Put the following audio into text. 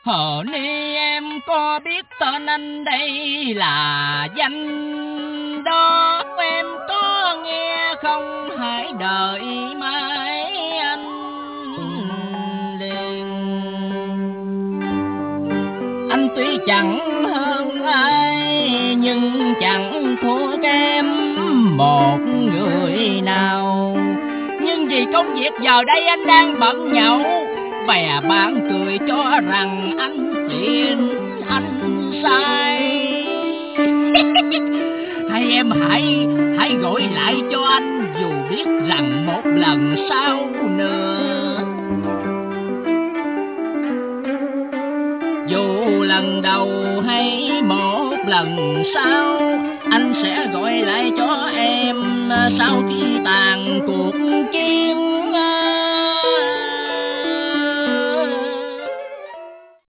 Hờ ni em có biết tên anh đây là danh đó, em có nghe không? Hãy đợi mãi anh liền. Anh tuy chẳng hơn ai nhưng chẳng thua kém một người nào, nhưng vì công việc giờ đây anh đang bận nhậu, bè bạn cười cho rằng anh phiền, anh sai. Hay em hãy gọi lại cho anh, dù biết rằng một lần sau nữa, dù lần đầu hay một lần sau, anh sẽ gọi lại cho em sau khi tàn cuộc chiến.